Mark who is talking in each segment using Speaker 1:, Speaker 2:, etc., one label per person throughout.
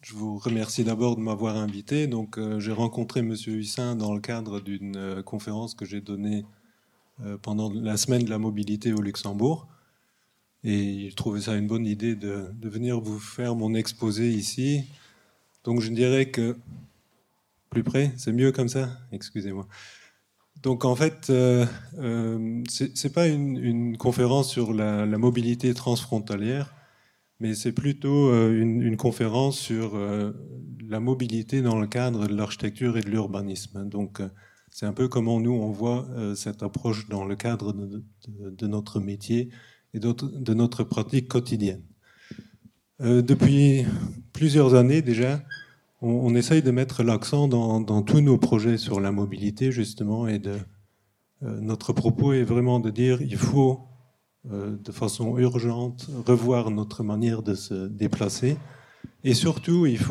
Speaker 1: Je vous remercie d'abord de m'avoir invité. Donc, j'ai rencontré Monsieur Hussin dans le cadre d'une conférence que j'ai donnée pendant la semaine de la mobilité au Luxembourg. Et il trouvait ça une bonne idée de venir vous faire mon exposé ici. Donc, je dirais que... Plus près, c'est mieux comme ça? Excusez-moi. Donc, en fait, c'est pas une conférence sur la mobilité transfrontalière, mais c'est plutôt une conférence sur la mobilité dans le cadre de l'architecture et de l'urbanisme. Donc, c'est un peu comment nous, on voit cette approche dans le cadre de notre métier et de notre pratique quotidienne. Depuis plusieurs années déjà, on essaye de mettre l'accent dans tous nos projets sur la mobilité, justement, et notre propos est vraiment de dire il faut de façon urgente revoir notre manière de se déplacer. Et surtout, il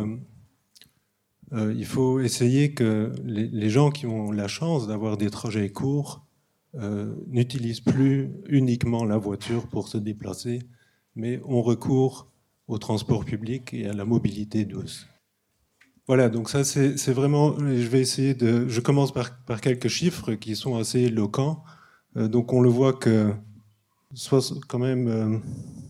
Speaker 1: faut essayer que les gens qui ont la chance d'avoir des trajets courts n'utilisent plus uniquement la voiture pour se déplacer, mais ont recours au transport public et à la mobilité douce. Voilà, donc ça c'est vraiment, je commence par quelques chiffres qui sont assez éloquents. Donc on le voit que quand même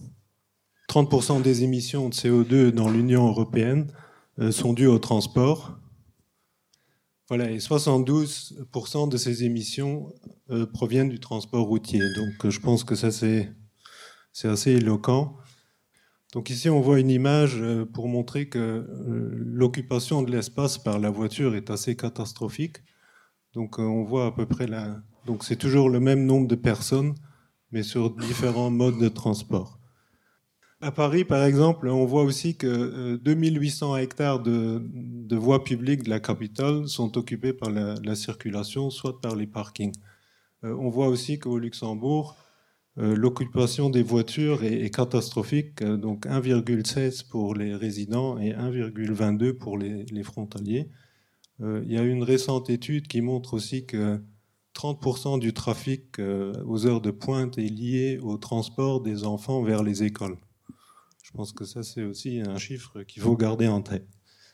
Speaker 1: 30% des émissions de CO2 dans l'Union européenne sont dues au transport. Voilà, et 72% de ces émissions proviennent du transport routier. Donc je pense que ça c'est assez éloquent. Donc ici on voit une image pour montrer que l'occupation de l'espace par la voiture est assez catastrophique. Donc on voit à peu près là. Donc c'est toujours le même nombre de personnes, mais sur différents modes de transport. À Paris, par exemple, on voit aussi que 2800 hectares de voies publiques de la capitale sont occupés par la circulation, soit par les parkings. On voit aussi qu'au Luxembourg, l'occupation des voitures est catastrophique, donc 1,16 pour les résidents et 1,22 pour les frontaliers. Il y a une récente étude qui montre aussi que 30% du trafic aux heures de pointe est lié au transport des enfants vers les écoles. Je pense que ça, c'est aussi un chiffre qu'il faut garder en tête.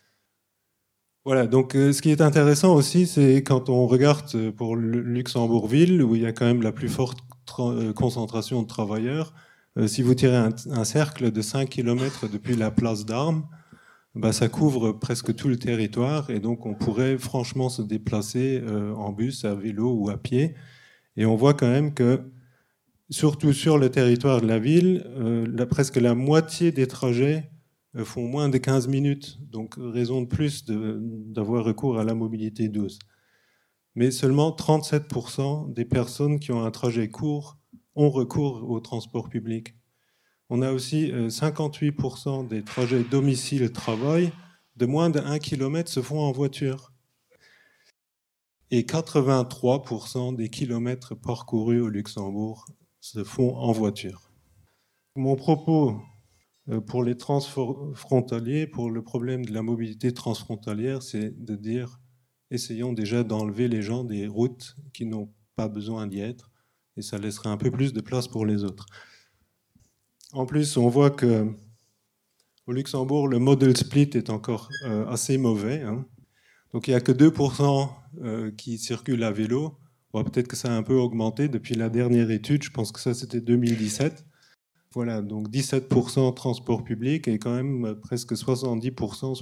Speaker 1: Voilà, donc ce qui est intéressant aussi, c'est quand on regarde pour le Luxembourg-Ville, où il y a quand même la plus forte concentration de travailleurs, si vous tirez un cercle de 5 km depuis la place d'Armes, bah, ça couvre presque tout le territoire, et donc on pourrait franchement se déplacer en bus, à vélo ou à pied. Et on voit quand même que, surtout sur le territoire de la ville, presque la moitié des trajets font moins de 15 minutes, donc raison de plus d'avoir recours à la mobilité douce. Mais seulement 37% des personnes qui ont un trajet court ont recours au transport public. On a aussi 58% des trajets domicile-travail de moins de 1 km se font en voiture. Et 83% des kilomètres parcourus au Luxembourg se font en voiture. Mon propos pour les transfrontaliers, pour le problème de la mobilité transfrontalière, c'est de dire essayons déjà d'enlever les gens des routes qui n'ont pas besoin d'y être, et ça laisserait un peu plus de place pour les autres. En plus, on voit que au Luxembourg, le model split est encore assez mauvais. Hein. Donc il n'y a que 2% qui circulent à vélo. Bon, peut-être que ça a un peu augmenté depuis la dernière étude, je pense que ça c'était 2017. Voilà, donc 17% transport public et quand même presque 70%,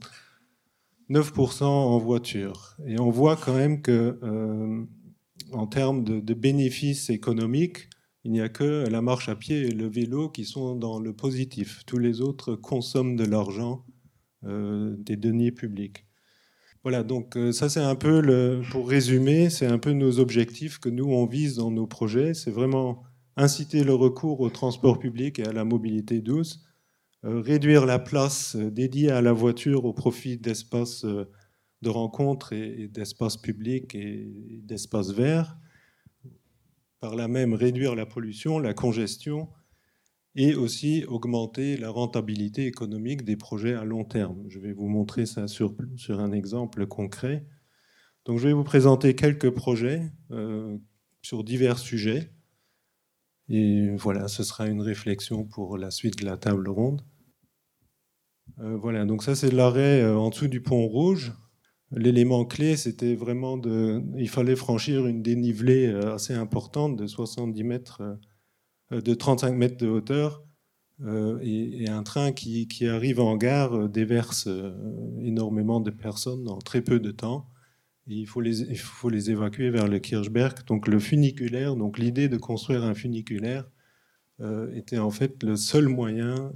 Speaker 1: 69% en voiture. Et on voit quand même que, en termes de bénéfices économiques, il n'y a que la marche à pied et le vélo qui sont dans le positif. Tous les autres consomment de l'argent, des deniers publics. Voilà, donc ça c'est un peu, pour résumer, c'est un peu nos objectifs que nous on vise dans nos projets. C'est vraiment inciter le recours au transport public et à la mobilité douce, réduire la place dédiée à la voiture au profit d'espaces de rencontres et d'espaces publics et d'espaces verts, par là même réduire la pollution, la congestion, et aussi augmenter la rentabilité économique des projets à long terme. Je vais vous montrer ça sur un exemple concret. Donc, je vais vous présenter quelques projets sur divers sujets. Et voilà, ce sera une réflexion pour la suite de la table ronde. Voilà, donc ça c'est l'arrêt en dessous du pont Rouge. L'élément clé, c'était vraiment il fallait franchir une dénivelée assez importante de 70 mètres, de 35 mètres de hauteur. Et un train qui arrive en gare déverse énormément de personnes en très peu de temps. Et il faut les évacuer vers le Kirchberg. Donc le funiculaire, donc l'idée de construire un funiculaire était en fait le seul moyen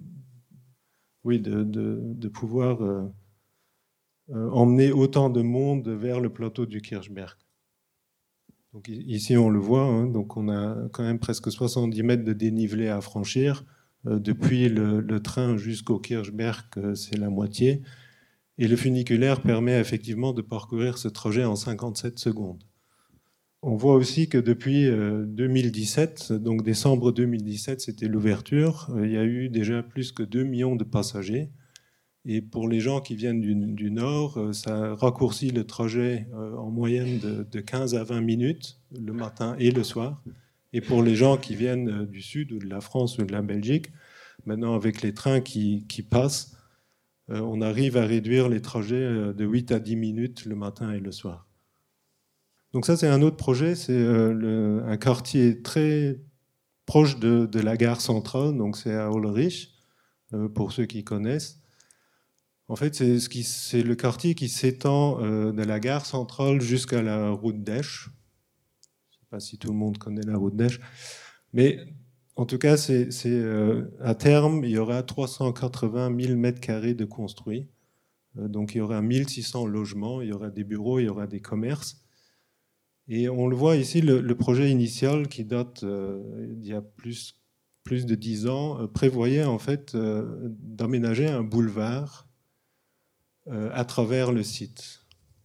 Speaker 1: de pouvoir emmener autant de monde vers le plateau du Kirchberg. Donc ici on le voit, hein, donc on a quand même presque 70 mètres de dénivelé à franchir. Depuis le train jusqu'au Kirchberg, c'est la moitié. Et le funiculaire permet effectivement de parcourir ce trajet en 57 secondes. On voit aussi que depuis 2017, donc décembre 2017, c'était l'ouverture, il y a eu déjà plus que 2 millions de passagers. Et pour les gens qui viennent du nord, ça raccourcit le trajet en moyenne de 15 à 20 minutes le matin et le soir. Et pour les gens qui viennent du sud ou de la France ou de la Belgique, maintenant avec les trains qui passent, on arrive à réduire les trajets de 8 à 10 minutes le matin et le soir. Donc ça, c'est un autre projet. C'est un quartier très proche de la gare centrale. Donc c'est à Ulrich, pour ceux qui connaissent. En fait, c'est le quartier qui s'étend de la gare centrale jusqu'à la route d'Esch. Je ne sais pas si tout le monde connaît la route d'Esch. Mais en tout cas, à terme, il y aura 380 000 mètres carrés de construits. Donc il y aura 1600 logements, il y aura des bureaux, il y aura des commerces. Et on le voit ici, le projet initial qui date d'il y a plus de 10 ans, prévoyait en fait d'aménager un boulevard à travers le site.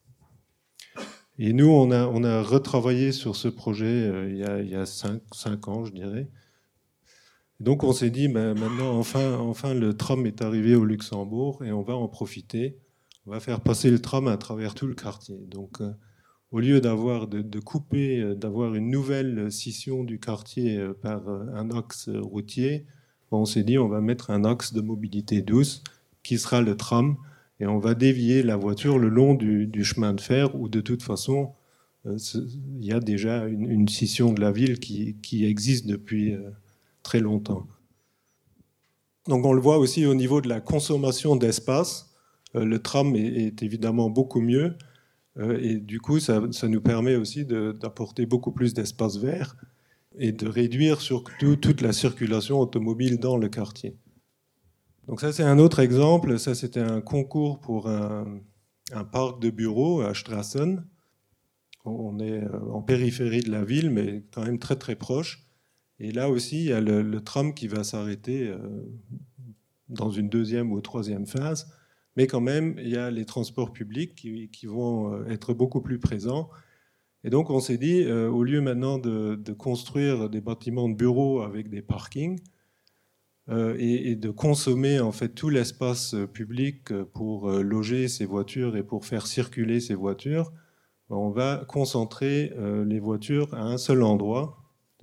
Speaker 1: Et nous, on a retravaillé sur ce projet il y a 5 ans, je dirais. Donc on s'est dit, maintenant, enfin, le tram est arrivé au Luxembourg et on va en profiter. On va faire passer le tram à travers tout le quartier. Donc au lieu de couper, d'avoir une nouvelle scission du quartier par un axe routier, on s'est dit, on va mettre un axe de mobilité douce qui sera le tram. Et on va dévier la voiture le long du chemin de fer où de toute façon, il y a déjà une scission de la ville qui existe depuis très longtemps. Donc on le voit aussi au niveau de la consommation d'espace. Le tram est évidemment beaucoup mieux. Et du coup, ça nous permet aussi d'apporter beaucoup plus d'espace vert et de réduire surtout toute la circulation automobile dans le quartier. Donc ça, c'est un autre exemple. Ça, c'était un concours pour un parc de bureaux à Strassen. On est en périphérie de la ville, mais quand même très très proche. Et là aussi, il y a le tram qui va s'arrêter dans une deuxième ou troisième phase. Mais quand même, il y a les transports publics qui vont être beaucoup plus présents. Et donc, on s'est dit, au lieu maintenant de construire des bâtiments de bureaux avec des parkings, et de consommer en fait tout l'espace public pour loger ces voitures et pour faire circuler ces voitures, on va concentrer les voitures à un seul endroit.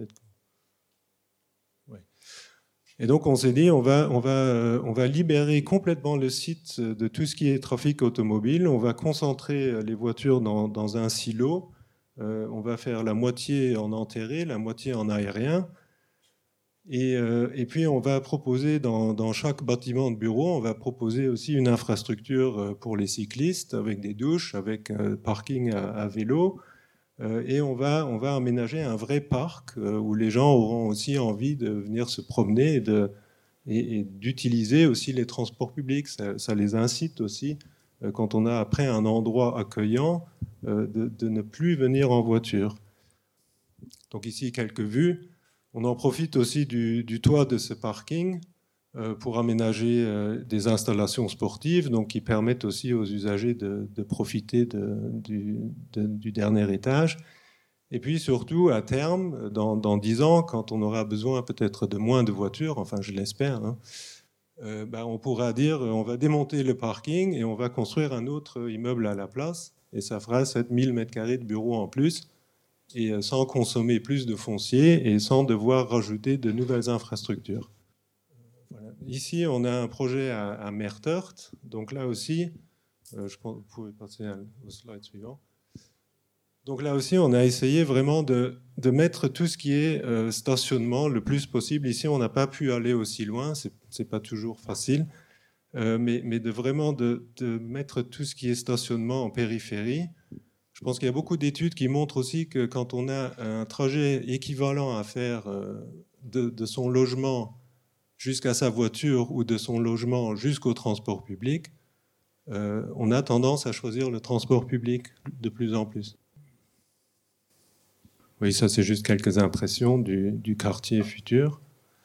Speaker 1: Ouais. Et donc on s'est dit on va libérer complètement le site de tout ce qui est trafic automobile, on va concentrer les voitures dans un silo, on va faire la moitié en enterré, la moitié en aérien. Et puis, on va proposer dans chaque bâtiment de bureau, on va proposer aussi une infrastructure pour les cyclistes, avec des douches, avec parking à vélo. Et on va aménager un vrai parc où les gens auront aussi envie de venir se promener et d'utiliser aussi les transports publics. Ça les incite aussi, quand on a après un endroit accueillant, de ne plus venir en voiture. Donc ici, quelques vues. On en profite aussi du toit de ce parking pour aménager des installations sportives, donc qui permettent aussi aux usagers de profiter du dernier étage. Et puis surtout, à terme, dans 10 ans, quand on aura besoin peut-être de moins de voitures, enfin je l'espère, hein, on pourra dire on va démonter le parking et on va construire un autre immeuble à la place, et ça fera 7000 m² de bureaux en plus, et sans consommer plus de foncier et sans devoir rajouter de nouvelles infrastructures. Voilà. ici, on a un projet à Mertert. Donc là aussi, je pense que vous pouvez passer au slide suivant. Donc là aussi, on a essayé vraiment de mettre tout ce qui est stationnement le plus possible. Ici, on n'a pas pu aller aussi loin, c'est pas toujours facile, mais de mettre tout ce qui est stationnement en périphérie. Je pense qu'il y a beaucoup d'études qui montrent aussi que quand on a un trajet équivalent à faire de son logement jusqu'à sa voiture ou de son logement jusqu'au transport public, on a tendance à choisir le transport public de plus en plus. Oui, ça c'est juste quelques impressions du quartier futur.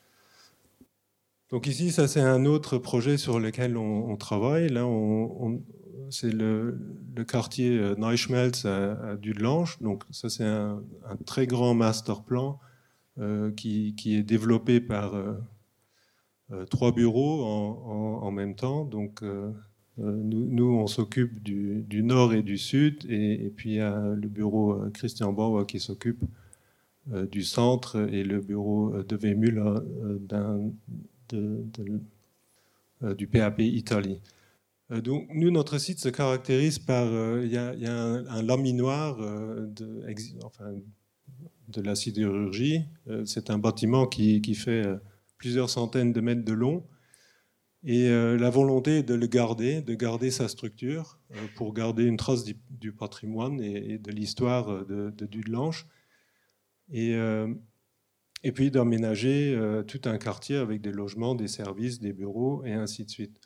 Speaker 1: Donc ici, ça c'est un autre projet sur lequel on travaille. Là, c'est le quartier Neuschmelz à Dudelange. Donc ça c'est un très grand master plan qui est développé par 3 bureaux en même temps. Donc nous, on s'occupe du nord et du sud, et puis il y a le bureau Christian Bauer qui s'occupe du centre et le bureau de Wemüller du PAP Italie. Donc nous, notre site se caractérise par... Il y a un laminoir de la sidérurgie. C'est un bâtiment qui fait plusieurs centaines de mètres de long. Et la volonté est de garder sa structure pour garder une trace du patrimoine et de l'histoire de Dudelange. Et puis d'aménager tout un quartier avec des logements, des services, des bureaux et ainsi de suite.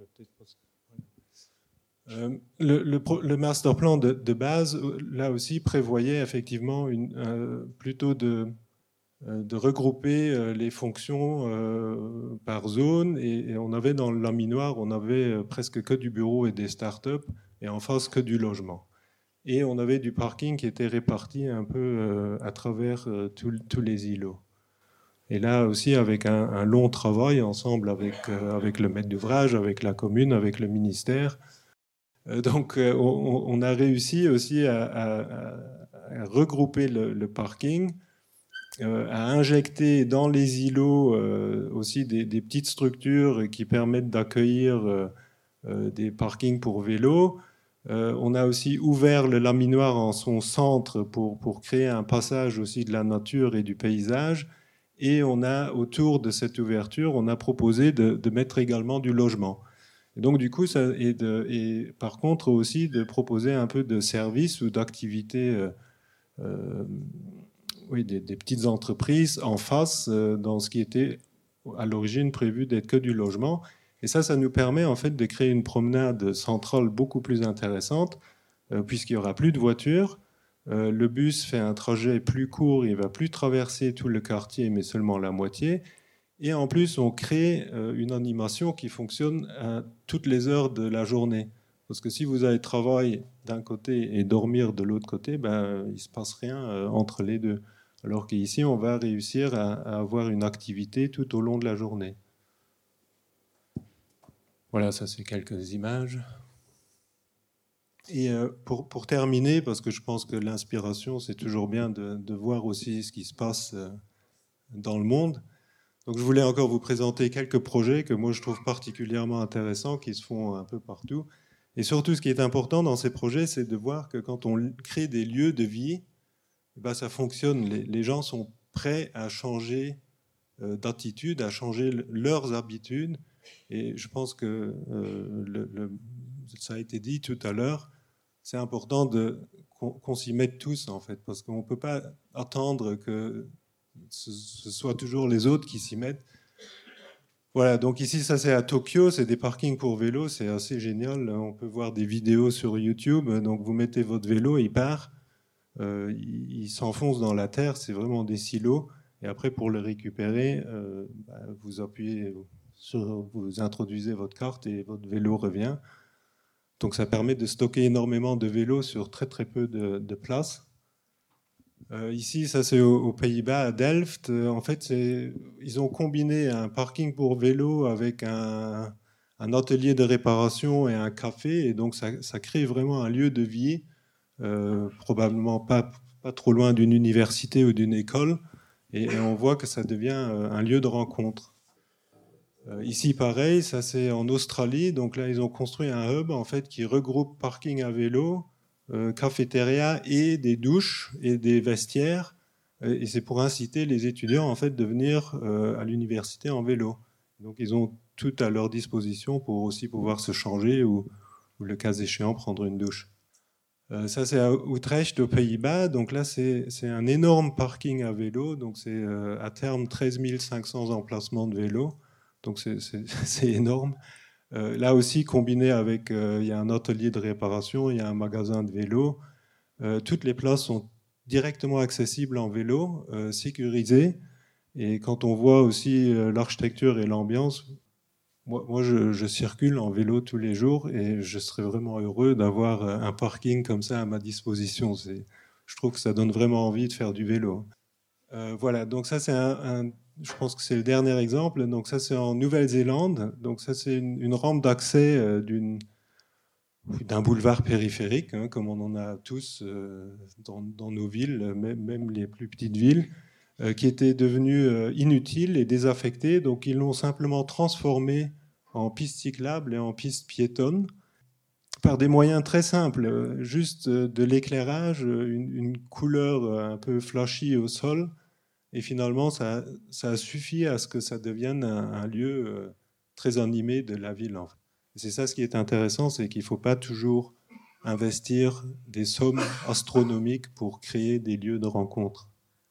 Speaker 1: Le master plan de base, là aussi, prévoyait effectivement plutôt de regrouper les fonctions par zone. Et on avait dans le laminoir, on avait presque que du bureau et des startups, et en face que du logement. Et on avait du parking qui était réparti un peu à travers tous les îlots. Et là aussi, avec un long travail ensemble avec le maître d'ouvrage, avec la commune, avec le ministère. Donc on a réussi aussi à regrouper le parking, à injecter dans les îlots aussi des petites structures qui permettent d'accueillir des parkings pour vélos. On a aussi ouvert le laminoir en son centre pour créer un passage aussi de la nature et du paysage. Et on a, autour de cette ouverture, on a proposé de mettre également du logement. Et donc du coup, et par contre aussi de proposer un peu de services ou d'activités, oui, des petites entreprises en face dans ce qui était à l'origine prévu d'être que du logement. Et ça nous permet en fait de créer une promenade centrale beaucoup plus intéressante, puisqu'il n'y aura plus de voitures. Le bus fait un trajet plus court, il ne va plus traverser tout le quartier, mais seulement la moitié. Et en plus, on crée une animation qui fonctionne à toutes les heures de la journée. Parce que si vous allez travailler d'un côté et dormir de l'autre côté, ben, il ne se passe rien entre les deux. Alors qu'ici, on va réussir à avoir une activité tout au long de la journée. Voilà, ça c'est quelques images. Et pour terminer, parce que je pense que l'inspiration, c'est toujours bien de voir aussi ce qui se passe dans le monde. Donc je voulais encore vous présenter quelques projets que moi je trouve particulièrement intéressants, qui se font un peu partout. Et surtout, ce qui est important dans ces projets, c'est de voir que quand on crée des lieux de vie, ben, ça fonctionne. Les gens sont prêts à changer d'attitude, à changer leurs habitudes. Et je pense que ça a été dit tout à l'heure, c'est important qu'on s'y mette tous, en fait, parce qu'on ne peut pas attendre que ce soit toujours les autres qui s'y mettent. Voilà, donc ici, ça c'est à Tokyo, c'est des parkings pour vélos, c'est assez génial. On peut voir des vidéos sur YouTube. Donc vous mettez votre vélo, il part, il s'enfonce dans la terre, c'est vraiment des silos. Et après, pour le récupérer, vous appuyez vous introduisez votre carte et votre vélo revient. Donc ça permet de stocker énormément de vélos sur très très peu de place. Ici, ça c'est aux Pays-Bas, à Delft. En fait, ils ont combiné un parking pour vélo avec un atelier de réparation et un café. Et donc ça crée vraiment un lieu de vie, probablement pas trop loin d'une université ou d'une école. Et on voit que ça devient un lieu de rencontre. Ici, pareil, ça c'est en Australie. Donc là, ils ont construit un hub en fait qui regroupe parking à vélo, cafétéria et des douches et des vestiaires. Et c'est pour inciter les étudiants en fait de venir à l'université en vélo. Donc ils ont tout à leur disposition pour aussi pouvoir se changer ou le cas échéant prendre une douche. Ça c'est à Utrecht aux Pays-Bas. Donc là c'est un énorme parking à vélo. Donc c'est à terme 13 500 emplacements de vélo. Donc c'est énorme. Là aussi, combiné avec, il y a un atelier de réparation, il y a un magasin de vélo. Toutes les places sont directement accessibles en vélo, sécurisées. Et quand on voit aussi l'architecture et l'ambiance, moi je circule en vélo tous les jours et je serais vraiment heureux d'avoir un parking comme ça à ma disposition. Je trouve que ça donne vraiment envie de faire du vélo. Voilà, donc ça c'est je pense que c'est le dernier exemple. Donc ça c'est en Nouvelle-Zélande. Donc ça c'est une rampe d'accès d'un boulevard périphérique, hein, comme on en a tous dans nos villes, même les plus petites villes, qui était devenue inutile et désaffectée. Donc ils l'ont simplement transformée en piste cyclable et en piste piétonne par des moyens très simples, juste de l'éclairage, une couleur un peu flashy au sol. Et finalement, ça a suffi à ce que ça devienne un lieu très animé de la ville. En fait. C'est ça ce qui est intéressant, c'est qu'il ne faut pas toujours investir des sommes astronomiques pour créer des lieux de rencontre.